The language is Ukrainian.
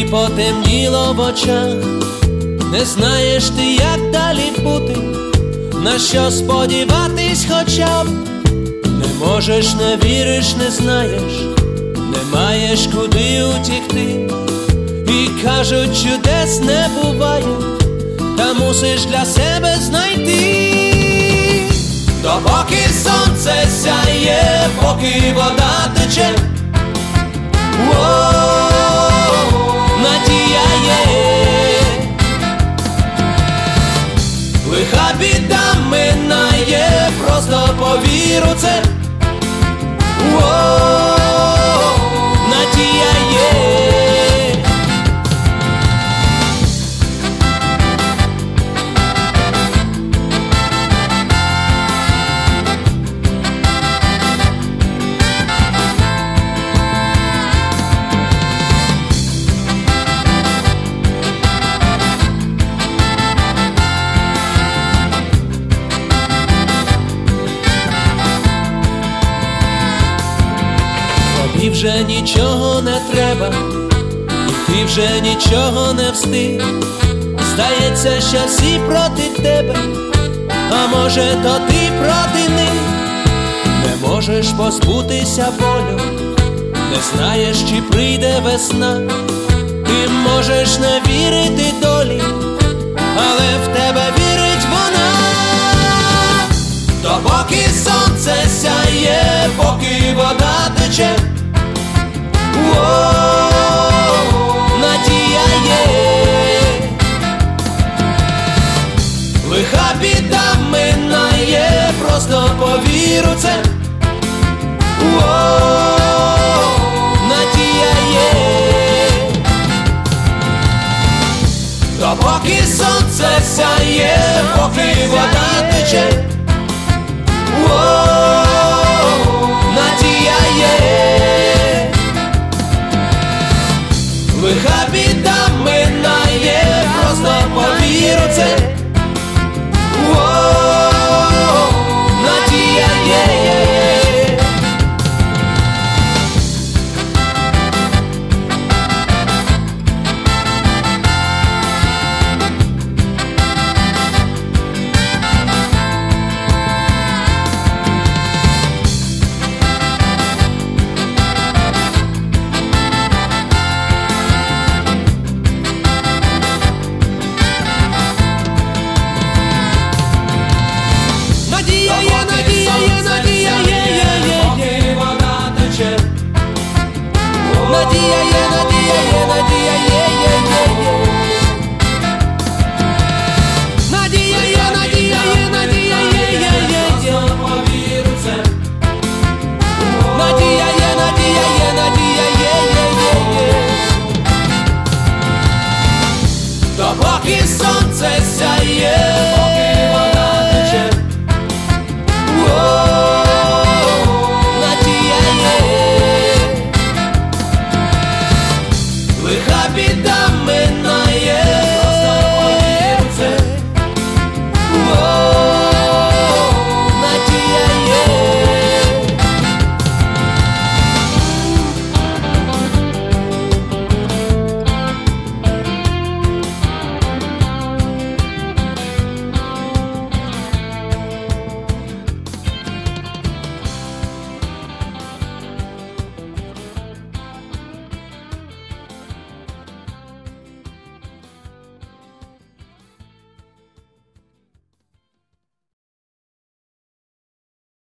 і потемніло в очах. Не знаєш ти, як далі бути, на що сподіватись хоча б. Не можеш, не віриш, не знаєш, не маєш куди утікти. І кажуть, чудес не буває, та мусиш для себе знайти. Допоки сонце сяє, поки вода тече, надія є. Лиха біда минає, просто повір у це, надія є. І вже нічого не треба, і ти вже нічого не встиг. Здається, що всі проти тебе, а може, то ти проти них. Не можеш позбутися болю, не знаєш, чи прийде весна. Ти можеш не вірити долі, але в тебе вірить вона. То поки сонце сяє, поки вода тече, надія є. Лиха біда минає, просто повір у це, надія є. Допоки сонце сяє, поки вода тече, надія є. Лиха біда минає, просто повір у це, надія є. Поки сонце сяє, поки вода тече, надія є. Лиха біда минає.